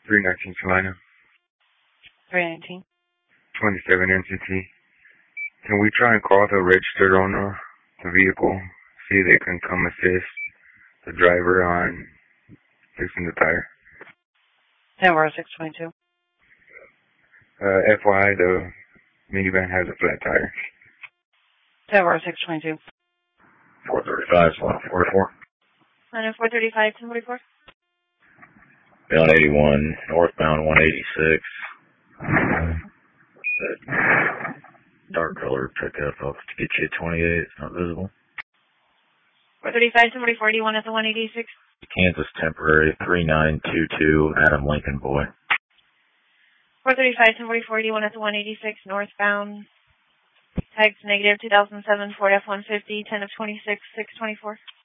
319 Salina. 319. 27 NCT. Can we try and call the registered owner of the vehicle, see if they can come assist the driver on fixing the tire? Denver 622. FYI, the minivan has a flat tire. Denver 622. 435, 144. 435, 1044. Beyond 81, northbound 186. That dark color pickup up to get you at 28. It's not visible. 435, 1044. Do you want at the 186? Kansas temporary 3922 Adam Lincoln Boy. 435, 1044. Do you want at the 186 northbound? Tags negative 2007 Ford F-150, 10 of 26, 624.